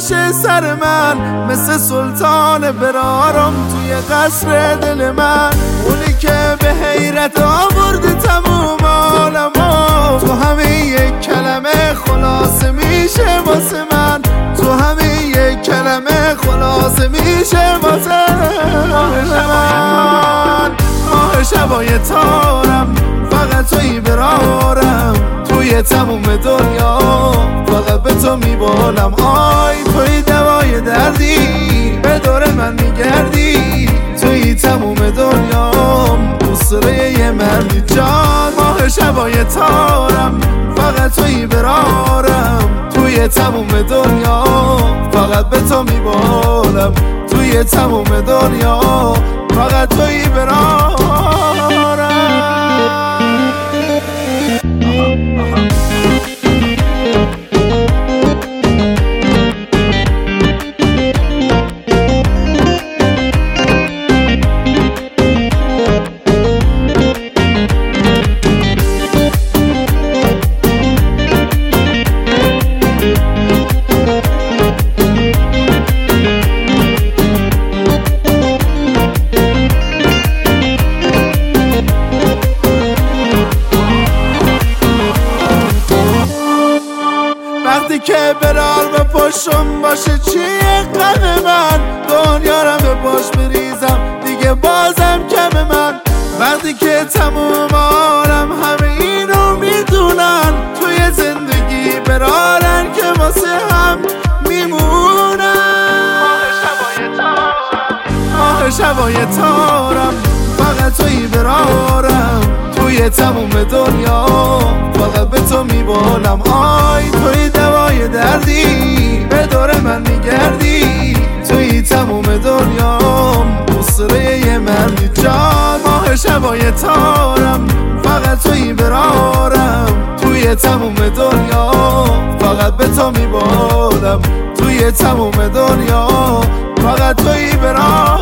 باشه سر من، مثل سلطان برارم توی قصر دل من. اونی که به حیرت آورده تموم عالمو، تو همین یک کلمه خلاصه میشه واسه من. تو همین یک کلمه خلاصه میشه واسه من. ماه شبای تارم فقط توی برارم، توی تموم دنیا فقط به تو میبالم. آی توی دوای دردی به دور من میگردی، توی تموم دنیا دوسره یه مردی جان. ماه شبای تارم فقط توی برارم، توی تموم دنیا فقط به تو میبالم. توی تموم دنیا فقط توی برارم. وقتی که برار به پشتم باشه چیه غم من، دنیا رو به پشت بریزم دیگه بازم کم من. وقتی که تموم عالم همه اینو میدونن، توی زندگی برارن که واسه هم میمونن. ماه شبای تارم فقط توی برارم، توی تموم دنیا فقط به تو میبالم. آی توی دوای دردی به دور من میگردی، توی تموم دنیا دوسره یه مردی جان. ماه شبای تارم فقط توی برارم، توی تموم دنیا فقط به تو میبالم. توی تموم دنیا فقط توی برارم.